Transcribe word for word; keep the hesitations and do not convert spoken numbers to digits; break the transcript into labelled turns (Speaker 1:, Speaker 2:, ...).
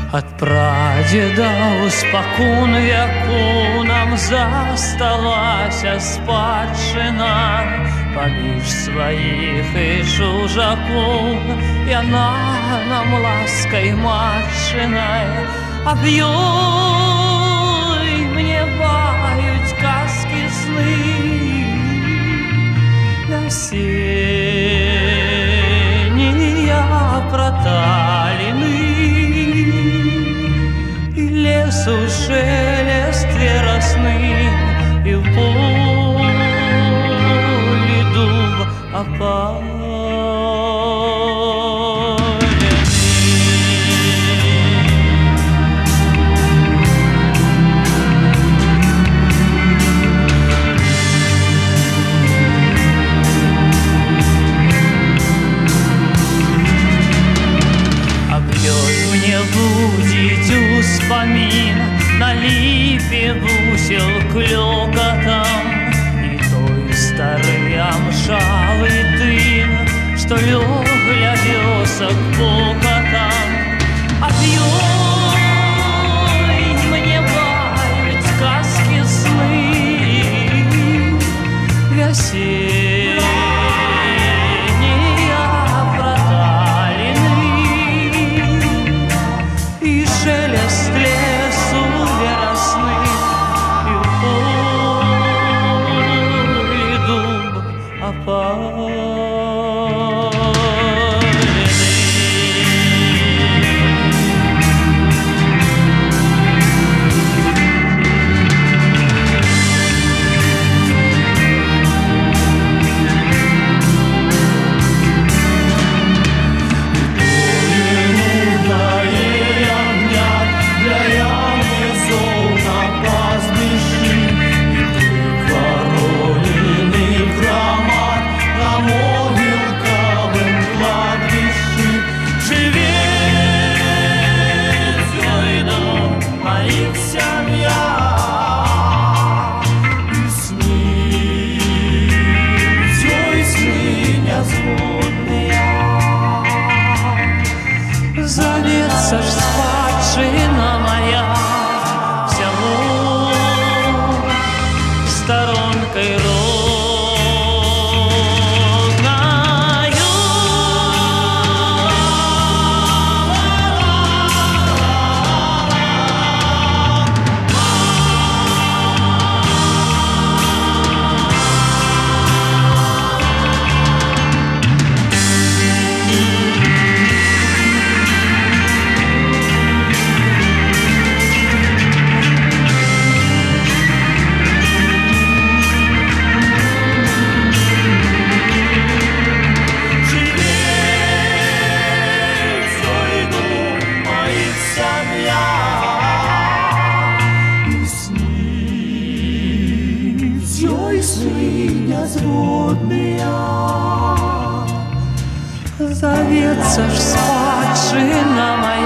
Speaker 1: От прадедаў спакон вяку нам засталася спадчына. Паміж сваіх і чужакоў яна нам ласкай матчынай. Аб ёй мне баюць казкі сны. Вясеннія праталіны і лесу шелест верасны, і в полі дуб опалены. Будить успомин на липе бусел клёкотом, и той старый амшавый дым, что лёг для вёсок покотом. От ёй мне бают сказки сны. Весенняя шелест лесу верасны, и в поле дуб опалены. Зовется ж спадщина моя всему сторонкой родною. Свиня зводная, зовется ж спадщина моя.